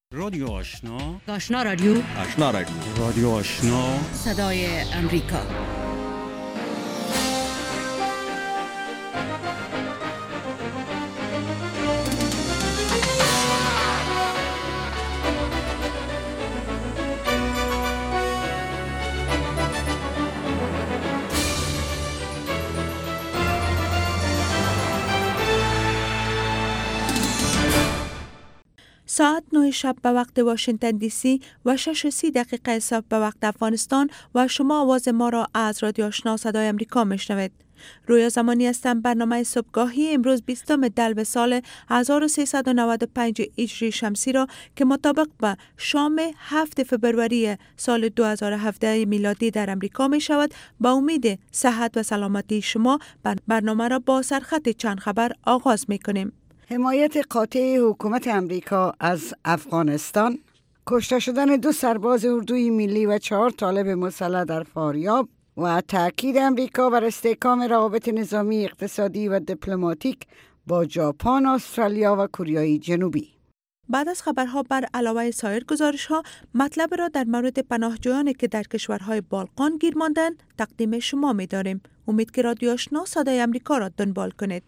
رادیو آشنا، آشنا رادیو، رادیو آشنا، صدای امریکا. ساعت 9 شب به وقت واشنگتن دی سی و 6:30 صبح به وقت افغانستان و شما آواز ما را از رادیو آشنا صدای امریکا میشنوید. رویا زمانی هستم. برنامه صبحگاهی امروز 20 دلو سال 1395 هجری شمسی را که مطابق به شام 7 فبروری سال 2017 میلادی در امریکا می شود با امید صحت و سلامتی شما برنامه را با سرخط چند خبر آغاز می کنیم. حمایت قاطع حکومت امریکا از افغانستان، کشته شدن 2 سرباز اردوی ملی و 4 طالب مسلح در فاریاب و تأکید امریکا بر استحکام روابط نظامی، اقتصادی و دیپلماتیک با ژاپن، استرالیا و کره جنوبی. بعد از خبرها بر علاوه سایر گزارش‌ها مطلب را در مورد پناهجویانی که در کشورهای بالقان گیر ماندند تقدیم شما می‌داریم. امید که رادیو آشنا صدای امریکا را دنبال کنید.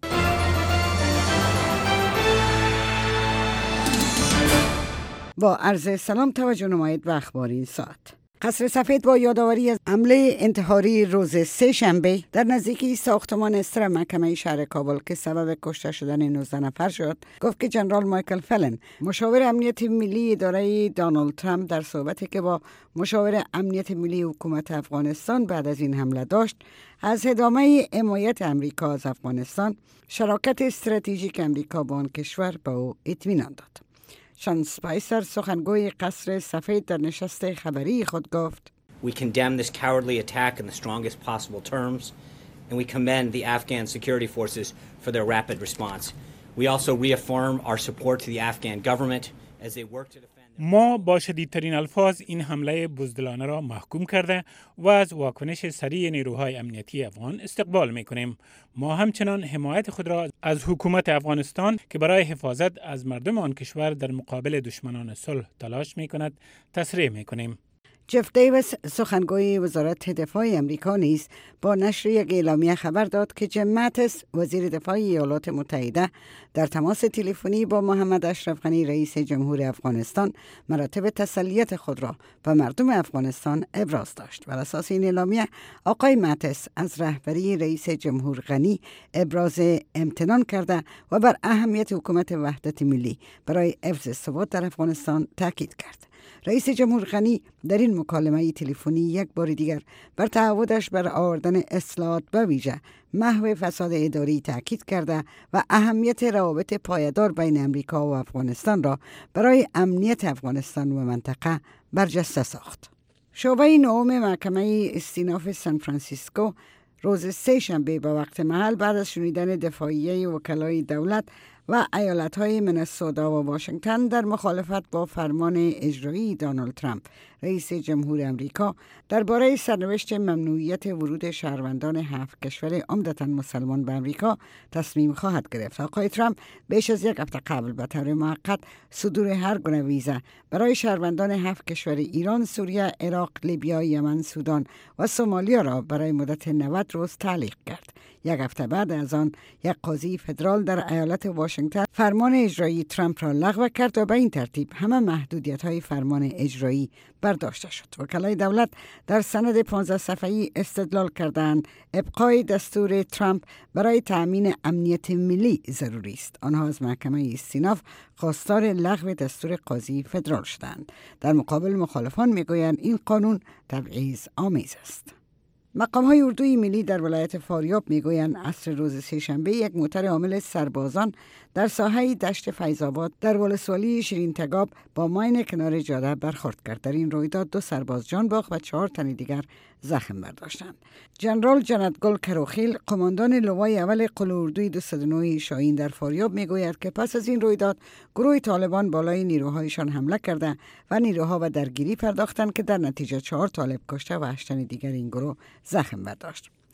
با عرض سلام توجه نمایید به اخبار این ساعت. قصر سفید با یادآوری از حمله انتحاری روز سه‌شنبه در نزدیکی ساختمان استر محکمه شهر کابل که سبب کشته شدن 19 نفر شد، گفت که جنرال مایکل فلن، مشاور امنیت ملی اداره دونالد ترامپ، در صحبتی که با مشاور امنیت ملی حکومت افغانستان بعد از این حمله داشت، از ادامه حمایت امریکا از افغانستان، شراکت استراتژیک امریکا با آن کشور به او اطمینان داد. شان سپایسر، سخنگوی قصر سفید، در نشست خبری خود گفت: We condemn this cowardly attack in the strongest possible terms, and we commend the Afghan security forces for their rapid response. We also reaffirm our support to the Afghan government as they work to defend. ما با شدیدترین الفاظ این حمله بزدلانه را محکوم کرده و از واکنش سریع نیروهای امنیتی افغان استقبال می‌کنیم. ما همچنان حمایت خود را از حکومت افغانستان که برای حفاظت از مردم آن کشور در مقابل دشمنان صلح تلاش می‌کند تصریح می‌کنیم. جف دیویس، سخنگوی وزارت دفاع امریکا، نیز با نشر یک اعلامیه خبر داد که جیم ماتیس، وزیر دفاع ایالات متحده، در تماس تلفنی با محمد اشرف غنی، رئیس جمهور افغانستان، مراتب تسلیت خود را به مردم افغانستان ابراز داشت. بر اساس این اعلامیه، آقای ماتیس از رهبری رئیس جمهور غنی ابراز امتنان کرده و بر اهمیت حکومت وحدت ملی برای حفظ ثبات در افغانستان تاکید کرد. رئیس جمهور غنی در این مکالمه تلفنی یک بار دیگر بر تعهدش بر آوردن اصلاحات به ویژه محو فساد اداری تاکید کرده و اهمیت روابط پایدار بین امریکا و افغانستان را برای امنیت افغانستان و منطقه برجسته ساخت. شعبه 9 محکمه استیناف سان فرانسیسکو روز سه‌شنبه به وقت محل بعد از شنیدن دفاعیه وکلای دولت و ایالت‌های منسوتا و واشنگتن در مخالفت با فرمان اجرایی دونالد ترامپ، رئیس جمهور امریکا، درباره سرنوشت ممنوعیت ورود شهروندان 7 کشور عمدتاً مسلمان به امریکا تصمیم خواهد گرفت. آقای ترامپ بیش از 1 هفته قبل به طور موقت صدور هر گونه ویزا برای شهروندان 7 کشور ایران، سوریه، عراق، لیبیا، یمن، سودان و سومالیا را برای مدت 90 روز تعلیق کرد. 1 هفته بعد از آن، یک قاضی فدرال در ایالت واشنگتن فرمان اجرایی ترامپ را لغو کرد و به این ترتیب همه محدودیت‌های فرمان اجرایی برداشته شد. وکلای دولت در سند 15 صفحه‌ای استدلال کردند ابقای دستور ترامپ برای تأمین امنیت ملی ضروری است. آنها از محکمه استیناف خواستار لغو دستور قاضی فدرال شدند. در مقابل، مخالفان میگویند این قانون تبعیض آمیز است. مقام‌های اردوی ملی در ولایت فاریاب میگویند عصر روز سه‌شنبه یک موتر حامل سربازان در ساحه دشت فیض‌آباد در ولسوالی شیرین تگاب با ماین کنار جاده برخورد کرد. در این رویداد 2 سرباز جان باخت و 4 تن دیگر زخم برداشتند. جنرال جنتگل کروخیل، قماندان لوای اول قل اردوی 209 شاهین در فاریاب میگوید که پس از این رویداد گروه طالبان بالای نیروهایشان حمله کرده و نیروها به درگیری پرداختند که در نتیجه 4 طالب کشته و 8 تن دیگر این گروه زخم برداشت.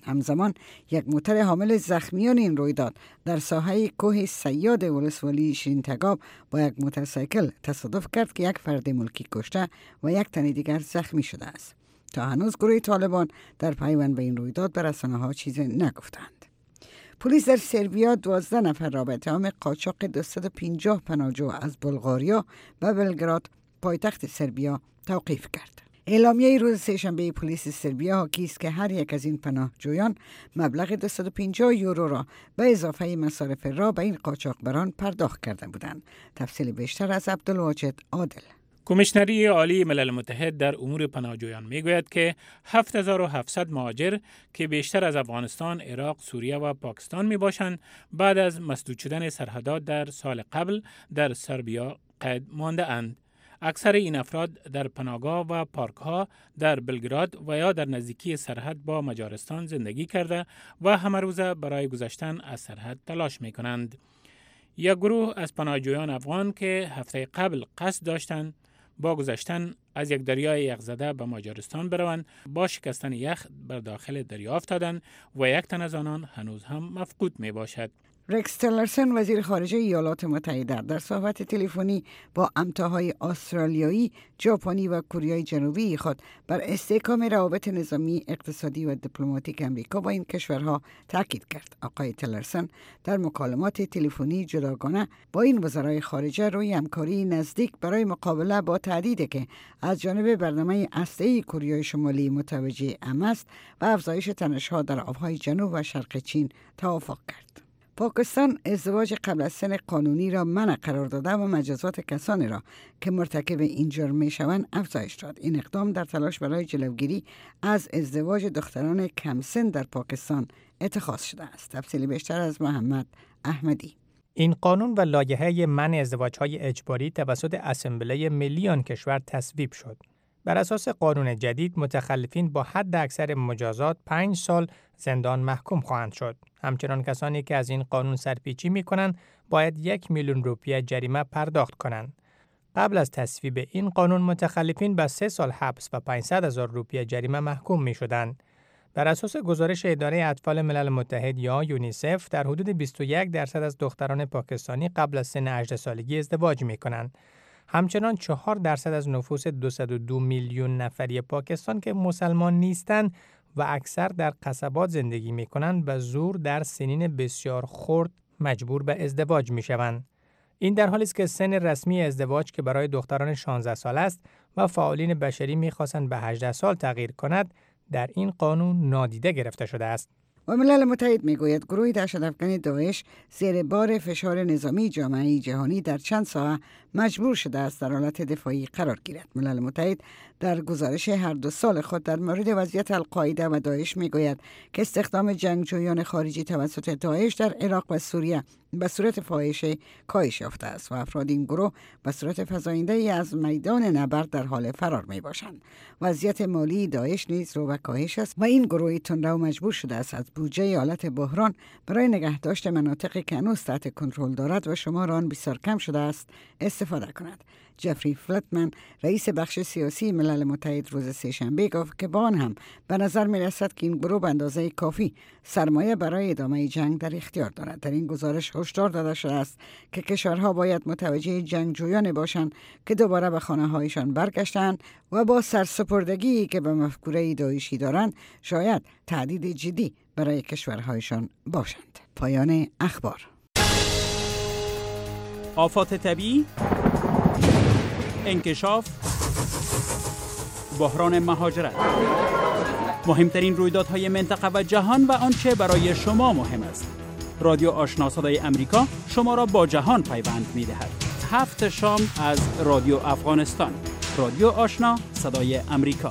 همزمان یک موتر حامل زخمیان این رویداد در ساحه کوه صیاد ولسوالی شیرین تگاب با یک موتورسیکل تصادف کرد که یک فرد ملکی کشته و یک تن دیگر زخمی شده است. تا هنوز گروه طالبان در پیوند به این رویداد به رسانه‌ها چیزی نگفتند. پلیس در سربیا 12 نفر را به اتهام قاچاق 250 پناهجو از بلغاریا به بلگراد پایتخت سربیا توقیف کرد. اعلامیه روز سه‌شنبه پلیس سربیا حاکی است که هر یک از این پناهجویان مبلغ 250 یورو را به اضافه مصارف را به این قاچاقبران پرداخت کرده بودند. تفصیل بیشتر از عبدالواجد عادل. کمیشنری عالی ملل متحد در امور پناهجویان میگوید که 7700 مهاجر که بیشتر از افغانستان، عراق، سوریه و پاکستان می باشند بعد از مسدود شدن سرحدات در سال قبل در سربیا قید مانده اند. اکثر این افراد در پناهگاه و پارک‌ها در بلگراد و یا در نزدیکی سرحد با مجارستان زندگی کرده و همه روزه برای گذشتن از سرحد تلاش می کنند. یک گروه از پناهجویان افغان که هفته قبل قصد داشتند با گذشتن از یک دریای یخزده به مجارستان بروند، با شکستن یخ بر داخل دریا افتادند و یک تن از آنان هنوز هم مفقود می باشد. رکس تیلرسن وزیر خارجه ایالات متحده در صحبت تلفنی با همتاهای استرالیایی، ژاپنی و کره جنوبی خود بر استحکام روابط نظامی، اقتصادی و دیپلماتیک امریکا با این کشورها تاکید کرد. آقای تیلرسن در مکالمات تلفنی جداگانه با این وزرای خارجه روی همکاری نزدیک برای مقابله با تهدیدی که از جانب برنامه هسته‌ای کره شمالی متوجه است و افزایش تنش‌ها در آبهای جنوب و شرق چین توافق کرد. پاکستان ازدواج قبل از سن قانونی را منع قرار داده و مجازات کسانی را که مرتکب این جرم میشوند افزایش داد. این اقدام در تلاش برای جلوگیری از ازدواج دختران کم سن در پاکستان اتخاذ شده است. تفصیل بیشتر از محمد احمدی. این قانون و لایحه منع ازدواج‌های اجباری توسط اسمبلی ملی آن کشور تصویب شد. بر اساس قانون جدید متخلفین با حد اکثر مجازات 5 سال زندان محکوم خواهند شد. همچنان کسانی که از این قانون سرپیچی می‌کنند باید 1 میلیون روپیه جریمه پرداخت کنند. قبل از تصویب این قانون متخلفین به 3 سال حبس و 500,000 روپیه جریمه محکوم می‌شدند. بر اساس گزارش اداره اطفال ملل متحد یا یونیسف در حدود 21% از دختران پاکستانی قبل از سن 18 سالگی ازدواج می‌کنند. همچنان 4% از نفوس 202 میلیون نفری پاکستان که مسلمان نیستند و اکثر در قصبات زندگی می‌کنند به زور در سنین بسیار خرد مجبور به ازدواج می‌شوند. این در حالی است که سن رسمی ازدواج که برای دختران 16 سال است و فعالین بشری می‌خواستند به 18 سال تغییر کند، در این قانون نادیده گرفته شده است. و ملل متحد میگوید گروه دهشت‌افکن داعش زیر بار فشار نظامی جامعه جهانی در چند ساعت مجبور شده است در حالت دفاعی قرار گیرد. ملل متحد در گزارش هر 2 سال خود در مورد وضعیت القاعده و داعش میگوید که استخدام جنگجویان خارجی توسط داعش در عراق و سوریه به صورت فاحشه کاهش یافته است و افراد این گروه به صورت فزاینده‌ای از میدان نبرد در حال فرار می باشند. وضعیت مالی داعش نیز رو به کاهش است و این گروه تندرو مجبور شده است از بودجه حالت بحران برای نگهداشت مناطقی که هنوز تحت کنترل دارد و شمار آن بسیار کم شده است استفاده کند. جفری فلتمن رئیس بخش سیاسی ملل متحد روز سه‌شنبه گفت که با آن هم به نظر می رسد که این گروه به اندازه کافی سرمایه برای ادامه جنگ در اختیار دارد. در این گزارش هشدار داده شده است که کشورها باید متوجه جنگجویان باشند که دوباره به خانه‌هایشان برگشتند و با سرسپردگی که به مفکوره داعشی دارند شاید تهدید جدی برای کشورهایشان باشند. پایان اخبار. آفات طبیعی، انکشاف، بحران مهاجرت، مهمترین رویدادهای منطقه و جهان و آنچه برای شما مهم است. رادیو آشنا صدای امریکا شما را با جهان پیوند می‌دهد. 7 شام از رادیو افغانستان. رادیو آشنا صدای امریکا.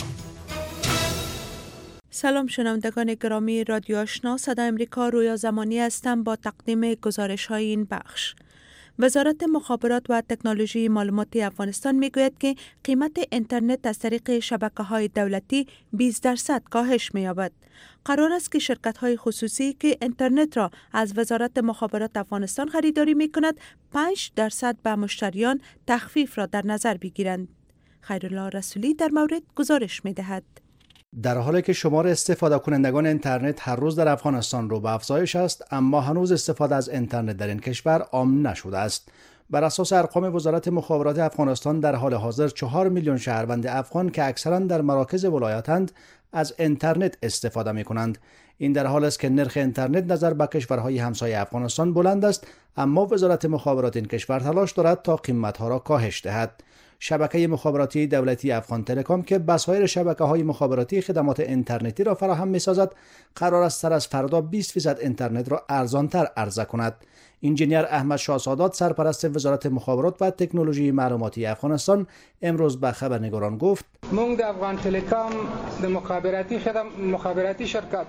سلام شنوندگان گرامی رادیو آشنا صدای امریکا، رویا زمانی هستم با تقدیم گزارش‌های این بخش. وزارت مخابرات و تکنولوژی معلوماتی افغانستان میگوید که قیمت اینترنت از طریق شبکه‌های دولتی 20% کاهش می‌یابد. قرار است که شرکت‌های خصوصی که اینترنت را از وزارت مخابرات افغانستان خریداری می‌کند 5% به مشتریان تخفیف را در نظر بگیرند. خیرالله رسولی در مورد گزارش می‌دهد. در حالی که شمار استفاده کنندگان اینترنت هر روز در افغانستان رو به افزایش است، اما هنوز استفاده از اینترنت در این کشور عام نشده است. بر اساس ارقام وزارت مخابرات افغانستان در حال حاضر 4 میلیون شهروند افغان که اکثرا در مراکز ولایتند از اینترنت استفاده می کنند. این در حال است که نرخ اینترنت نظر به کشورهای همسایه افغانستان بلند است، اما وزارت مخابرات این کشور تلاش دارد تا قیمت‌ها را کاهش دهد. شبکه مخابراتی دولتی افغان تلکام که به سایر شبکه‌های مخابراتی خدمات اینترنتی را فراهم می‌سازد، قرار است سر از فردا 20% اینترنت را ارزان‌تر عرضه کند. انجینیر احمد شاه سادات سرپرست وزارت مخابرات و تکنولوژی معلوماتی افغانستان امروز به خبرنگاران گفت: مونږ د افغان تلکام د مخابراتی شرکت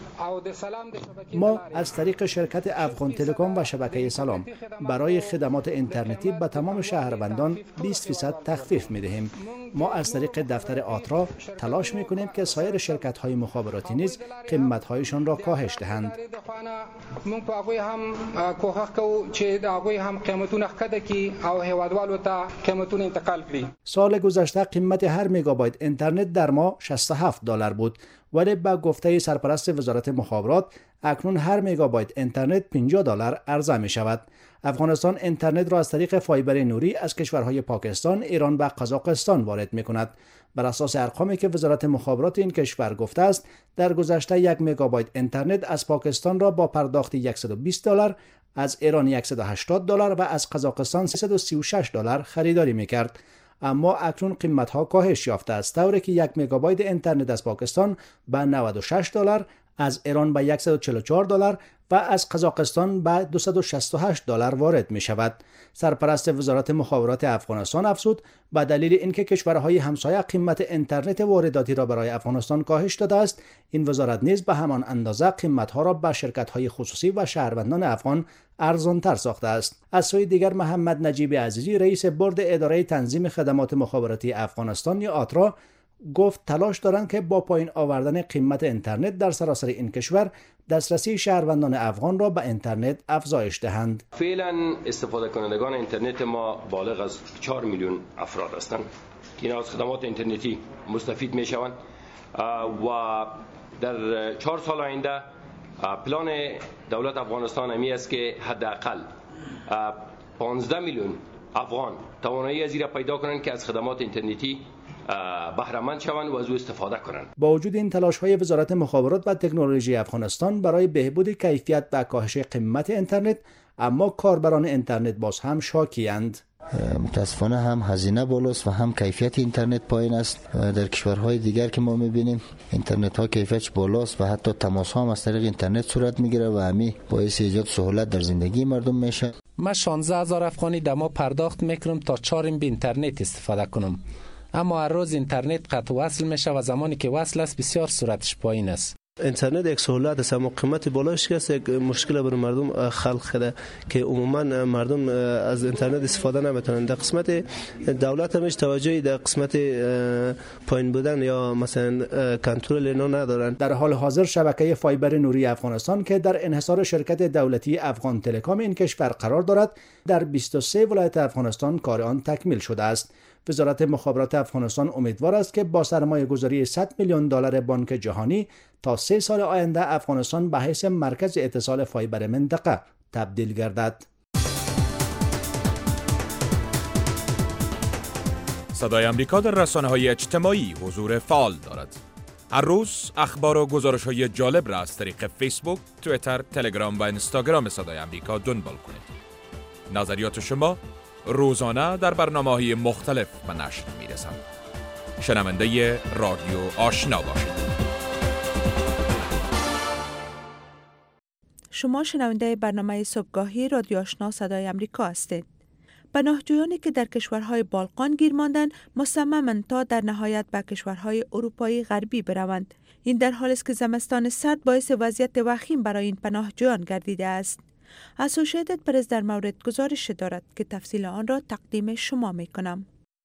ما از طریق شرکت افغان تلکام و شبکه سلام برای خدمات اینترنتی به تمام شهروندان 20% تخفیف می دهیم. ما از طریق دفتر آترا تلاش می کنیم که سایر شرکت های مخابراتی نیز قیمت هایشان را کاهش دهند. سال گذشته قیمت هر مگابایت اینترنت در ماه $67 بود، ولی با گفته سرپرست وزارت مخابرات اکنون هر مگابایت اینترنت $50 عرضه می شود. افغانستان اینترنت را از طریق فایبر نوری از کشورهای پاکستان، ایران و قزاقستان وارد می کند. بر اساس ارقامی که وزارت مخابرات این کشور گفته است، در گذشته 1 مگابایت اینترنت از پاکستان را با پرداخت $120، از ایران $180 و از قزاقستان $336 خریداری می کرد. اما اکنون قیمت ها کاهش یافته است، طوری که 1 مگابایت اینترنت از پاکستان به $96، از ایران به $144 و از قزاقستان به $268 وارد می شود. سرپرست وزارت مخابرات افغانستان افزود به دلیل اینکه کشورهای همسایه قیمت اینترنت وارداتی را برای افغانستان کاهش داده است، این وزارت نیز به همان اندازه قیمت ها را به شرکت های خصوصی و شهروندان افغان ارزان‌تر ساخته است. از سوی دیگر محمد نجیب عزیزی رئیس بورد اداره تنظیم خدمات مخابراتی افغانستان یا آترا گفت تلاش دارند که با پایین آوردن قیمت اینترنت در سراسر این کشور دسترسی شهروندان افغان را به اینترنت افزایش دهند. فعلا استفاده کنندگان اینترنت ما بالغ از 4 میلیون افراد هستند که از خدمات اینترنتی مستفید می شوند و در 4 سال آینده پلان دولت افغانستان همی است که حداقل 15 میلیون افغان توانایی از این پیدا کنند که از خدمات اینترنتی بهره‌مند شوند و از او استفاده کنند. با وجود این تلاش‌های وزارت مخابرات و تکنولوژی افغانستان برای بهبود کیفیت و کاهش قیمت اینترنت، اما کاربران اینترنت باز هم شاکی‌اند. متاسفانه هم هزینه بالاست و هم کیفیت اینترنت پایین است. در کشورهای دیگر که ما می‌بینیم اینترنت ها کیفیتش بالاست و حتی تماس ها هم از طریق اینترنت صورت میگیره و همین باعث ایجاد سهولت در زندگی مردم میشه. من 16,000 افغانی دما پرداخت میکنم تا 4 MB اینترنت استفاده کنم، اما هر روز اینترنت قطع وصل میشه و زمانی که وصل است بسیار سرعتش پایین است. اینترنت یک سهولت است اما قیمت بالاش است، یک مشکل برای مردم خلق کرده که عموما مردم از اینترنت استفاده نمیتونن. در قسمت دولت همش توجهی در قسمت پایین بودن یا مثلا کنترل اینا ندارن. در حال حاضر شبکه فایبر نوری افغانستان که در انحصار شرکت دولتی افغان تلکام این کشور قرار دارد، در 23 ولایت افغانستان کار آن تکمیل شده است. وزارت مخابرات افغانستان امیدوار است که با سرمایه‌گذاری $100 میلیون بانک جهانی تا 3 سال آینده افغانستان به حیث مرکز اتصال فایبر منطقه تبدیل گردد. صدای آمریکا در رسانه‌های اجتماعی حضور فعال دارد. هر روز اخبار و گزارش‌های جالب را از طریق فیسبوک، توییتر، تلگرام و اینستاگرام صدای آمریکا دنبال کنید. نظریات شما روزانه در برنامه‌های مختلف به نشر می‌رسند. شنونده رادیو آشنا باشید. شما شنونده برنامه صبحگاهی رادیو آشنا صدای آمریکا هستید. پناهجویانی که در کشورهای بالقان گیر ماندند مصممند تا در نهایت به کشورهای اروپایی غربی بروند. این در حالی است که زمستان سرد باعث وضعیت وخیم برای این پناهجویان گردیده است. اسوسییتد پرس در مورد گزارش دارد که تفصیل آن را تقدیم شما می کنم.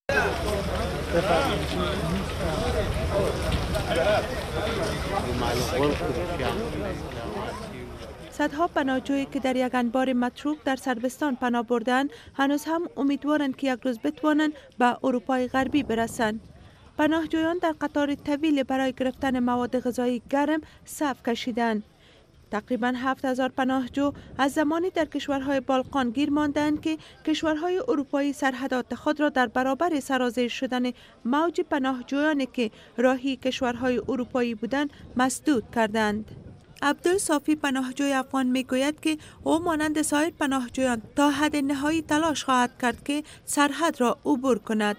صدها پناهجویی که در یک انبار متروک در صربستان پناه بردند هنوز هم امیدوارند که یک روز بتوانند به اروپای غربی برسند. پناهجویان در قطار طویل برای گرفتن مواد غذایی گرم صف کشیدند. تقریباً 7000 پناهجو از زمانی در کشورهای بالقان گیر ماندند که کشورهای اروپایی سرحدات خود را در برابر سرازیر شدن موج پناهجویانی که راهی کشورهای اروپایی بودند مسدود کردند. عبدالصافی پناهجوی افغان میگوید که او مانند سایر پناهجویان تا حد نهایی تلاش خواهد کرد که سرحد را عبور کند.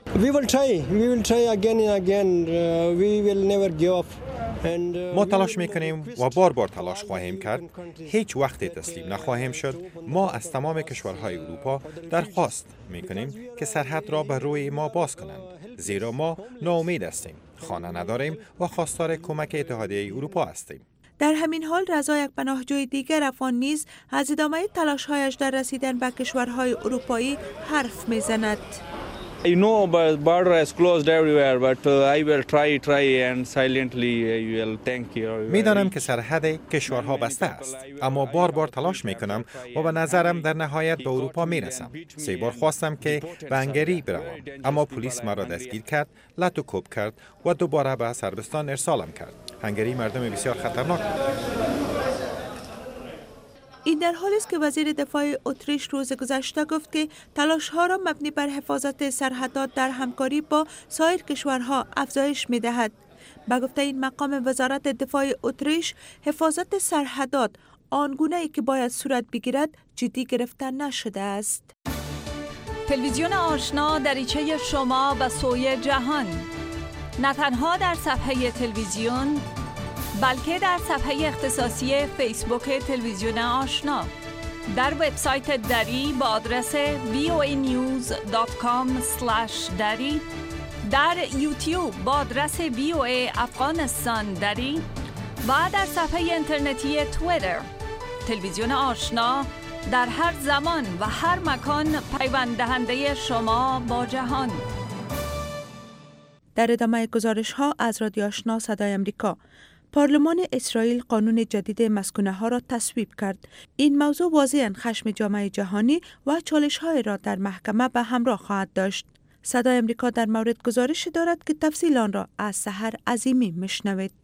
ما تلاش میکنیم و بار بار تلاش خواهیم کرد. هیچ وقت تسلیم نخواهیم شد. ما از تمام کشورهای اروپا درخواست میکنیم که سرحد را بر روی ما باز کنند، زیرا ما ناامید هستیم، خانه نداریم و خواستار کمک اتحادیه اروپا هستیم. در همین حال رضا، یک پناهجوی دیگر افغان نیز از ادامه تلاش‌هایش در رسیدن به کشورهای اروپایی حرف میزند. I know the border is closed everywhere, but I will try and silently I will thank you. میدانم که سرحد کشورها بسته است، اما بار بار تلاش میکنم و به نظرم در نهایت به اروپا میرسم. 3 بار خواستم که به هنگری بروم، اما پلیس مرا دستگیر کرد، لط و کوب کرد و دوباره به صربستان ارسالم کرد. هنگری مردم بسیار خطرناک است. این در حالی است که وزیر دفاع اتریش روز گذشته گفت که تلاش‌ها را مبنی بر حفاظت سرحدات در همکاری با سایر کشورها افزایش می‌دهد. به گفته این مقام وزارت دفاع اتریش، حفاظت سرحدات آنگونه‌ای که باید صورت بگیرد جدی گرفته نشده است. تلویزیون آشنا دریچه شما و سوی جهان، نه تنها در صفحه تلویزیون بلکه در صفحه اختصاصی فیسبوک تلویزیون آشنا، در وبسایت دری با آدرس voanews.com/dari، در یوتیوب با آدرس VOA افغانستان دری و در صفحه اینترنتی توییتر. تلویزیون آشنا در هر زمان و هر مکان پیوند دهنده شما با جهان. در ادامه گزارش‌ها از رادیو آشنا صدای امریکا، پارلمان اسرائیل قانون جدید مسکونه‌ها را تصویب کرد. این موضوع واضحاً خشم جامعه جهانی و چالش‌های را در محکمه به همراه خواهد داشت. صدای امریکا در مورد گزارشی دارد که تفصیل آن را از سحر عظیمی میشنوید.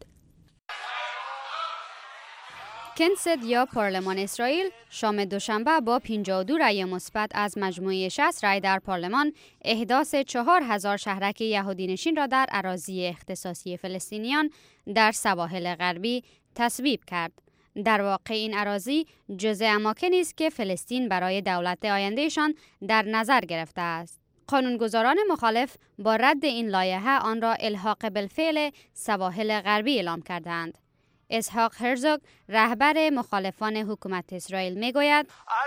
کنست یا پارلمان اسرائیل شام دوشنبه با 52 رأی مثبت از مجموعه 60 رأی در پارلمان احداث 4000 شهرک یهودی نشین را در اراضی اختصاصی فلسطینیان در سواحل غربی تصویب کرد. در واقع این اراضی جزء اماکنی است که فلسطین برای دولت آیندهشان در نظر گرفته است. قانونگذاران مخالف با رد این لایحه آن را الحاق بالفعل سواحل غربی اعلام کردند. اسحاق هرزوگ، رهبر مخالفان حکومت اسرائیل، میگوید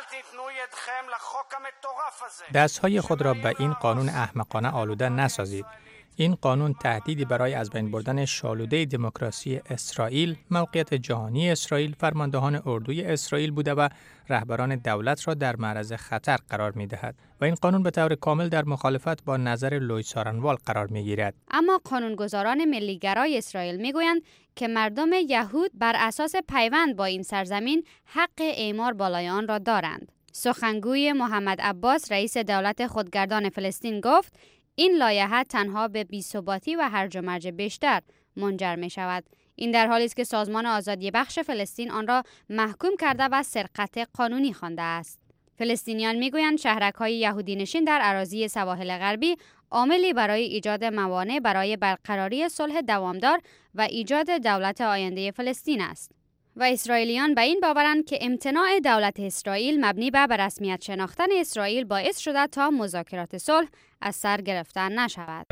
دستهای خود را به این قانون احمقانه آلوده نسازید. این قانون تهدیدی برای از بین بردن شالوده دموکراسی اسرائیل، موقعیت جهانی اسرائیل، فرماندهان اردوی اسرائیل بوده و رهبران دولت را در معرض خطر قرار می‌دهد و این قانون به طور کامل در مخالفت با نظر لوی سارنوال قرار می‌گیرد. اما قانونگذاران ملیگرای اسرائیل میگویند که مردم یهود بر اساس پیوند با این سرزمین حق اعمار بالای آن را دارند. سخنگوی محمد عباس، رئیس دولت خودگردان فلسطین، گفت این لایحه تنها به بی‌ثباتی و هرج و مرج بیشتر منجر می شود. این در حالی است که سازمان آزادی بخش فلسطین آن را محکوم کرده و سرقت قانونی خوانده است. فلسطینیان میگویند شهرک‌های یهودی نشین در اراضی سواحل غربی عاملی برای ایجاد موانع برای برقراری صلح دوامدار و ایجاد دولت آینده فلسطین است. و اسرائیلیان به این باورند که امتناع دولت اسرائیل مبنی بر رسمیت شناختن اسرائیل باعث شده تا مذاکرات صلح از سر گرفته نشود.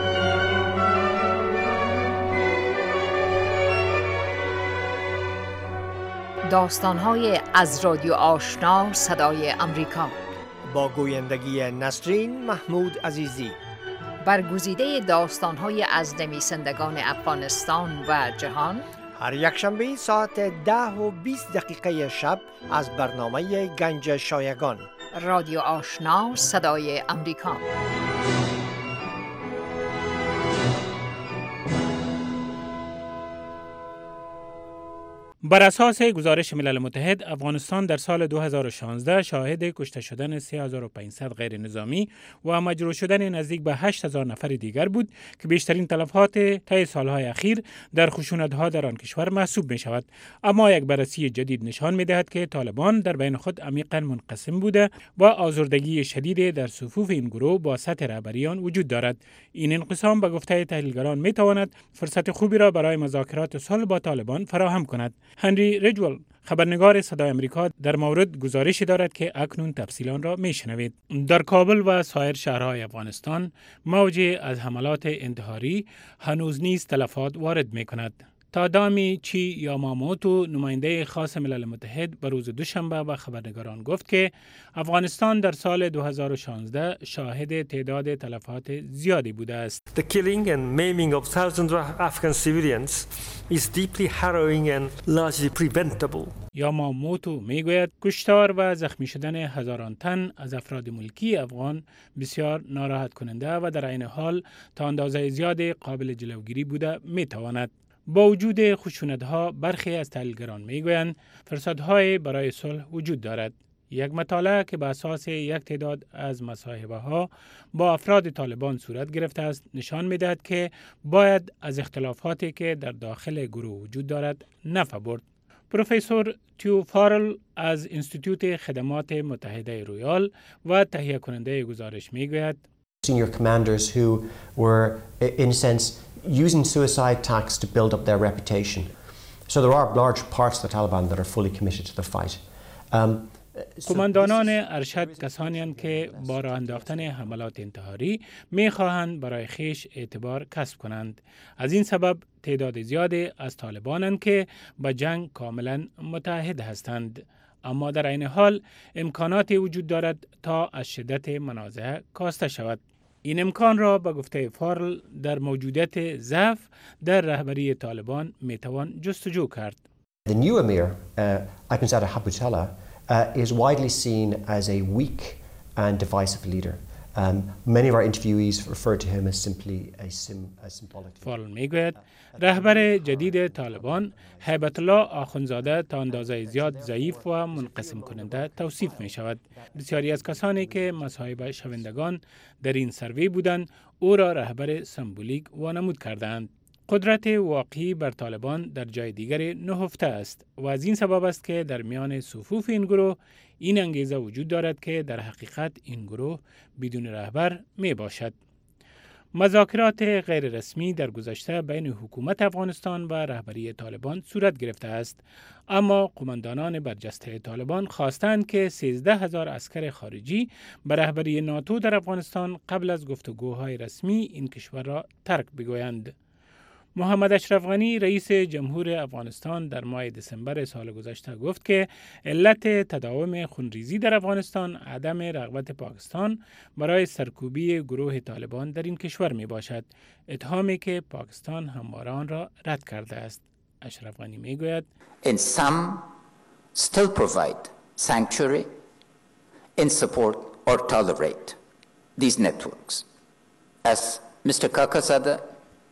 داستان‌های از رادیو آشنا صدای امریکا با گویندگی نسرین محمود عزیزی، برگزیده داستان‌های از نویسندگان افغانستان و جهان، هر یکشنبه ساعت 10:20 شب از برنامه گنج شایگان. رادیو آشنا صدای امریکا. بر اساس گزارش ملل متحد، افغانستان در سال 2016 شاهد کشته شدن 3500 غیر نظامی و مجروح شدن نزدیک به 8000 نفر دیگر بود که بیشترین تلفات طی سالهای اخیر در خشونت‌ها در آن کشور محسوب می شود. اما یک بررسی جدید نشان می دهد که طالبان در بین خود عمیقاً منقسم بوده و آزردگی شدید در صفوف این گروه با سطح رهبری آن وجود دارد. این انقسام به گفته تحلیلگران می تواند فرصت خوبی را برای مذاکرات صلح با طالبان فراهم کند. هنری رجول، خبرنگار صدای امریکا، در مورد گزارشی دارد که اکنون تفصیلان را میشنوید. در کابل و سایر شهرهای افغانستان موج از حملات انتحاری هنوز نیز تلفات وارد می کند. تادامی چی یاماموتو، نماینده خاص ملل متحد، به روز دوشنبه به خبرنگاران گفت که افغانستان در سال 2016 شاهد تعداد تلفات زیادی بوده است. The killing and maiming of thousands of Afghan civilians is deeply harrowing and largely preventable. یاماموتو میگوید کشتار و زخمی شدن هزاران تن از افراد ملکی افغان بسیار ناراحت کننده و در عین حال تا اندازه زیاد قابل جلوگیری بوده میتواند. با وجود خشونت‌ها، برخی از تحلیلگران میگویند فرصت‌های برای صلح وجود دارد. یک مطالعه که بر اساس یک تعداد از مصاحبه‌ها با افراد طالبان صورت گرفته است نشان می‌دهد که باید از اختلافاتی که در داخل گروه وجود دارد نفع برد. پروفسور تیو فارل از انستیتوت خدمات متحده رویال و تهیه کننده گزارش میگوید senior commanders who were in a sense using suicide attacks to build up their reputation. So there are large parts of the Taliban that are fully committed to the fight. کماندانان ارشد کسانی هستند که با راه انداختن حملات انتحاری می‌خواهند برای خیش اعتبار کسب کنند. از این سبب تعداد زیادی از طالبانند که به جنگ کاملا متحد هستند. اما در این حال امکاناتی وجود دارد تا از شدت منازعه کاسته شود. این امکان را به گفته فارل در موجودیت ضعف در رهبری طالبان میتوان جستجو کرد. The new emir, Akhundzada Habutala, is widely seen as a weak and divisive leader. Many of our interviewees refer to him as simply a symbolic. فارل میگوید رهبر جدید طالبان هیبت الله آخوندزاده تا اندازه زیاد ضعیف و منقسم کننده توصیف می شود. بسیاری از کسانی که مصاحبه شوندگان در این سروی بودند او را رهبر سمبولیک وانمود کردند. قدرت واقعی بر طالبان در جای دیگر نهفته است و از این سبب است که در میان صفوف این گروه این انگیزه وجود دارد که در حقیقت این گروه بدون رهبر می باشد. مذاکرات غیر رسمی در گذشته بین حکومت افغانستان و رهبری طالبان صورت گرفته است، اما قماندانان برجسته طالبان خواستند که 13,000 عسکر خارجی به رهبری ناتو در افغانستان قبل از گفتگوهای رسمی این کشور را ترک بگویند. محمد اشرف غنی رئیس جمهور افغانستان در ماه دسامبر سال گذشته گفت که علت تداوم خونریزی در افغانستان عدم رغبت پاکستان برای سرکوبی گروه طالبان در این کشور می باشد، اتهامی که پاکستان همواره آن را رد کرده است. اشرف غنی می گوید And some still provide sanctuary and support or tolerate these networks. As Mr. Kakazada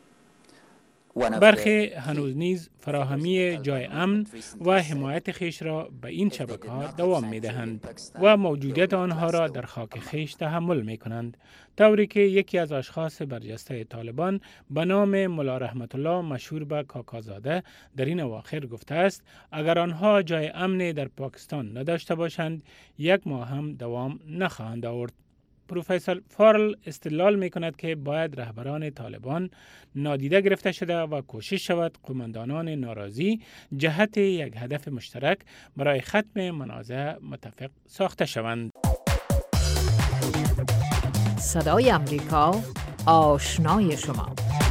برخی هنوز نیز فراهمی جای امن و حمایت خیش را به این شبکه‌ها دوام می‌دهند و موجودیت آنها را در خاک خیش تحمل می‌کنند، طوری که یکی از اشخاص برجسته طالبان به نام ملا رحمت الله مشهور به کاکازاده در این اواخر گفته است اگر آنها جای امنی در پاکستان نداشته باشند 1 ماه هم دوام نخواهند آورد. پروفسور فارل استدلال می کند که باید رهبران طالبان نادیده گرفته شده و کوشش شود قماندانان ناراضی جهت یک هدف مشترک برای ختم منازعه متفق ساخته شوند. صدای امریکا آشنای شما.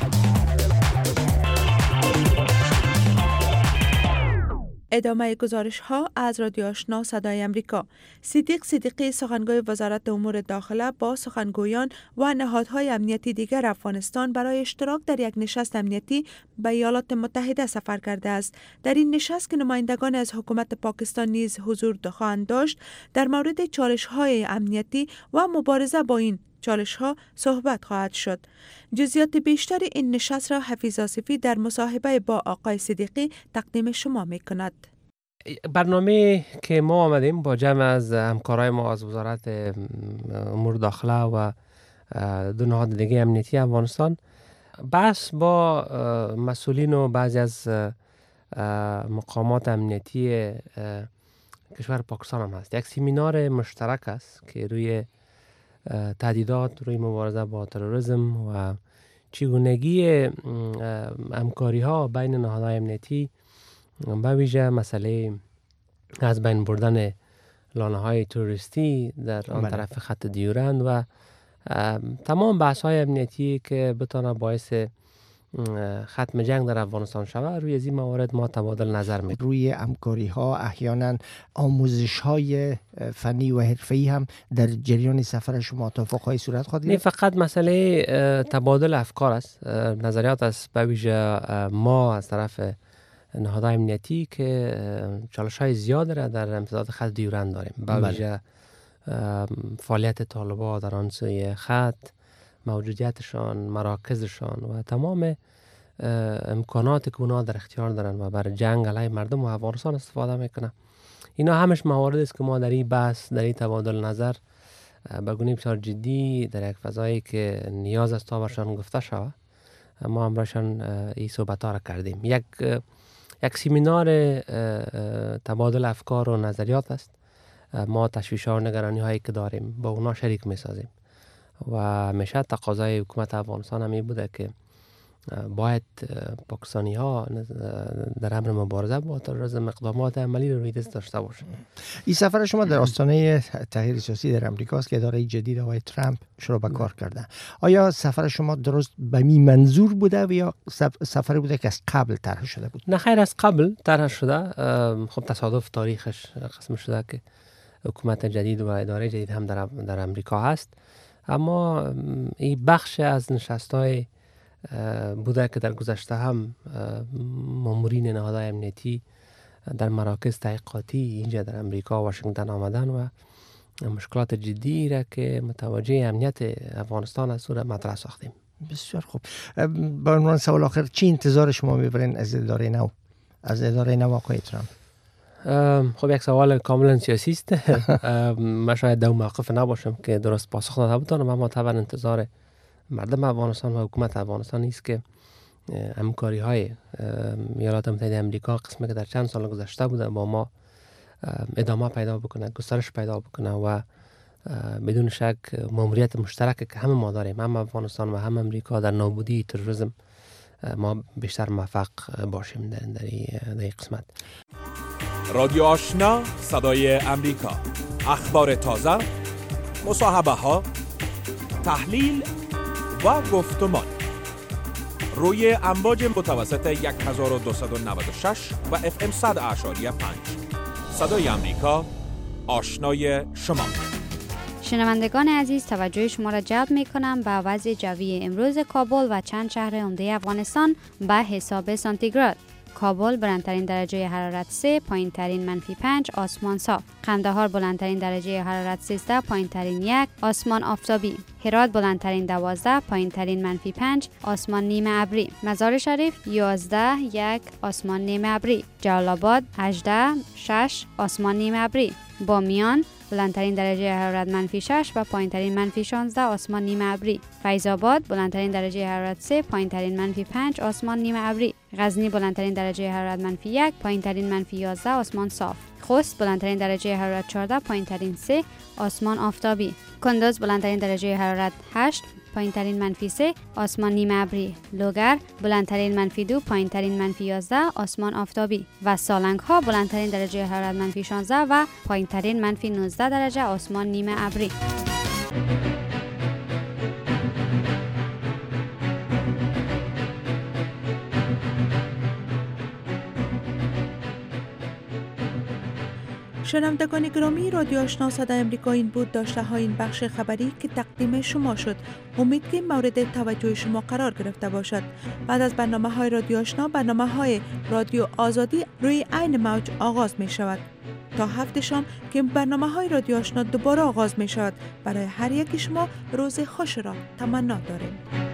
ادامه گزارش ها از رادیو آشنا صدای امریکا. صدیق صدیقی سخنگوی وزارت امور داخله با سخنگویان و نهادهای امنیتی دیگر افغانستان برای اشتراک در یک نشست امنیتی به ایالات متحده سفر کرده است. در این نشست که نمایندگان از حکومت پاکستان نیز حضور خواهند داشت در مورد چالش های امنیتی و مبارزه با این چالش ها صحبت خواهد شد. جزئیات بیشتر این نشست را حفیظ آصفی در مصاحبه با آقای صدیقی تقدیم شما می کند. برنامه که ما آمدیم با جمع از همکارای ما از وزارت امور داخله و دو نهاد دیگه امنیتی افغانستان بحث با مسئولین و بعضی از مقامات امنیتی کشور پاکستان هم هست. یک سمینار مشترک است که روی تهدیدات، روی مبارزه با تروریسم و چگونگی همکاری ها بین نهادهای امنیتی به ویژه مسئله از بین بردن لانه های تروریستی در آن طرف خط دیورند و تمام بحث های امنیتی که بتونه باعث ختم جنگ در افغانستان شود. روی این موارد ما تبادل نظر می‌کنیم. روی همکاری ها احیانا آموزش های فنی و حرفه‌ای هم در جریان سفر شما توافق های صورت خواهد گرفت؟ نه فقط مسئله تبادل افکار است، نظریات است، به ویژه ما از طرف نهادهای امنیتی که چالش های زیاد را در امتداد خط دیورند داریم، به ویژه فعالیت طالبان در آن سوی خط، موجودیتشان، مراکزشان و تمام امکانات که اونا در اختیار دارن و برای جنگ علیه مردم و افغانستان استفاده میکنن. اینا همش موارد است که ما در این بحث، در این تبادل نظر به گونه بسیار جدی در یک فضایی که نیاز است تا برشان گفته شود ما هم برشان این صحبت ها را کردیم. یک سمینار تبادل افکار و نظریات است. ما تشویش ها و نگرانی هایی که داریم با اونا شریک میسازیم و همیشه تقاضای حکومت افغانستان همی بوده که باید پاکستانی ها در امر مبارزه با تروریسم اقدامات عملی روی دست داشته باشند. این سفر شما در آستانه تغییر سیاسی در امریکا است که اداره جدید آقای ترامپ شروع به کار کرده. آیا سفر شما درست به می منظور بوده و یا سفری بوده که از قبل طرح شده بود؟ نه خیر، از قبل طرح شده. خب تصادف تاریخش قسم شده که حکومت جدید و اداره جدید هم در امریکا هست، اما این بخش از نشست‌های بوده که در گذشته هم مامورین نهادهای امنیتی در مراکز تحقیقاتی اینجا در امریکا و واشنگتن آمدن و مشکلات جدی را که متوجه امنیت افغانستان است را مطرح ساختیم. بسیار خوب. با عنوان سوال آخر، چی انتظار شما میبرین از اداره نو، از اداره نو آقای ترامپ؟ خب یک سوال کاملا سیاسی است. من شاید در موقف نباشم که درست پاسخ داده بتونم، اما طبعا انتظار مردم افغانستان و حکومت افغانستان است که همکاری های ایالات متحده آمریکا قسمی که در چند سال گذشته بوده با ما ادامه پیدا بکنه، گسترش پیدا بکنه و بدون شک ماموریت مشترک که همه ما داریم، هم افغانستان و هم امریکا، در نابودی تروریسم ما بیشتر موفق باشیم در این قسمت. رادیو آشنا، صدای امریکا، اخبار تازه، مصاحبه ها، تحلیل و گفتمان روی امواج متوسط 1296 و FM 100.5. صدای امریکا، آشنای شما. شنوندگان عزیز، توجه شما را جلب می کنم به وضع جوی امروز کابل و چند شهر عمده افغانستان به حساب سانتیگراد. کابل بلندترین درجه حرارت 3، پایینترین -5، آسمان صاف. قندهار بلندترین درجه حرارت 13، پایینترین 1، آسمان آفتابی. هرات بلندترین 12، پایینترین -5، آسمان نیمه ابری. مزار شریف 11، 1، آسمان نیمه ابری. جلال آباد 18، 6، آسمان نیمه ابری. بامیان بلندترین درجه حرارت -6 و پایینترین -16، آسمان نیمه ابری. فیض آباد بلندترین درجه حرارت 3، پایینترین -5، آسمان نیمه ابری. غزنی بلندترین درجه حرارت -1، پایینترین -11، آسمان صاف. خوست بلندترین درجه حرارت 14، پایینترین 3، آسمان آفتابی. کندوز بلندترین درجه حرارت 8، پایینترین -3، آسمان نیمه ابری. لوگر بلندترین -2، پایینترین -11، آسمان آفتابی. و سالنگ ها بلندترین درجه حرارت -16 و پایینترین -19 درجه، آسمان نیمه ابری. شنوندگان گرامی، رادیو آشنا صدای آمریکا این بود داشته های این بخش خبری که تقدیم شما شد. امید که مورد توجه شما قرار گرفته باشد. بعد از برنامه های رادیو آشنا، برنامه های رادیو آزادی روی عین موج آغاز می شود. تا هفته شام که برنامه های رادیو آشنا دوباره آغاز می شود. برای هر یک شما روز خوش را تمنا داریم.